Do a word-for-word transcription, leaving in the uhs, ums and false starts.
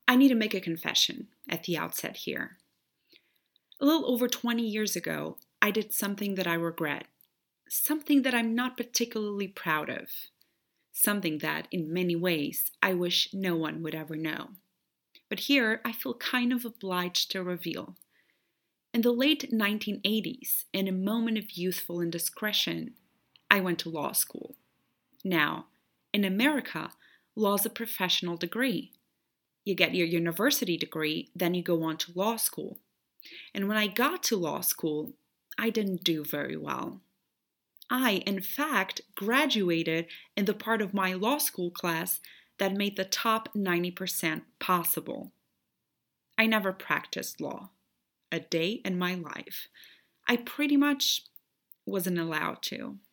I need to make a confession at the outset here. A little over twenty years ago, I did something that I regret, something that I'm not particularly proud of, something that, in many ways, I wish no one would ever know. But here, I feel kind of obliged to reveal. In the late nineteen eighties, in a moment of youthful indiscretion, I went to law school. Now, in America, law is a professional degree. You get your university degree, then you go on to law school. And when I got to law school, I didn't do very well. I, in fact, graduated in the part of my law school class that made the top ninety percent possible. I never practiced law. A day in my life. I pretty much wasn't allowed to.